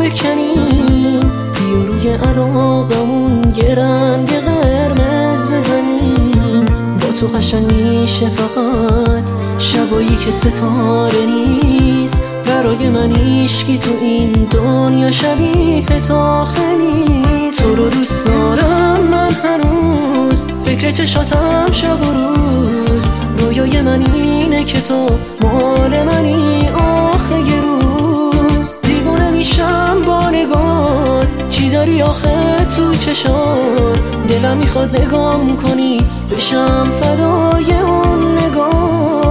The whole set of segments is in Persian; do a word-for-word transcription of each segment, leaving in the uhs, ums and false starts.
بکنیم، بیا روی علاقمون یه رنگ قرمز بزنیم. با تو قشنگ میشه فقط شبایی که ستاره نیست. برای من هیچکی تو این دنیا شبیه تو آخه نیست. تو رو دوست دارم من هنوز، فکر چشاتم شب و روز. رویای من اینه که تو مال منی آخه یه روز. دیوونه میشم با نگات، چی داری آخه تو چشات؟ دلم میخواد نگام کنی بشم فدای اون نگات.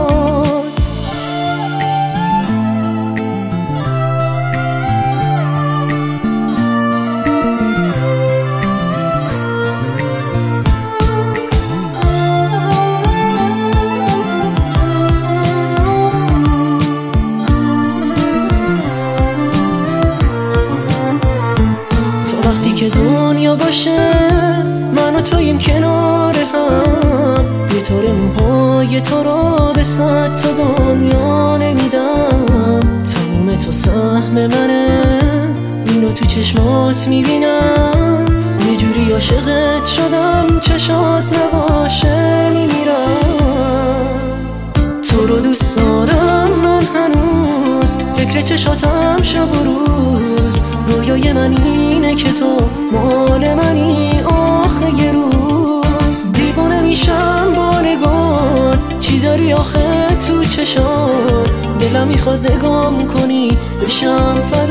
که دنیا باشه من و تویم کنار هم، یه طور موهای تو را به صد تا دنیا نمیدم. تموم تو سهم منه، اینو تو چشمات میبینم. یه جوری عاشقت شدم چشات نباشه میمیرم. تو رو دوست دارم من هنوز، فکر چشاتم شب و روز. رویای من اینه که تو مال منی آخه یه روز. دیوانه میشم با نگات، چی داری آخه تو چشات؟ دلم میخواد نگام کنی بشم فدای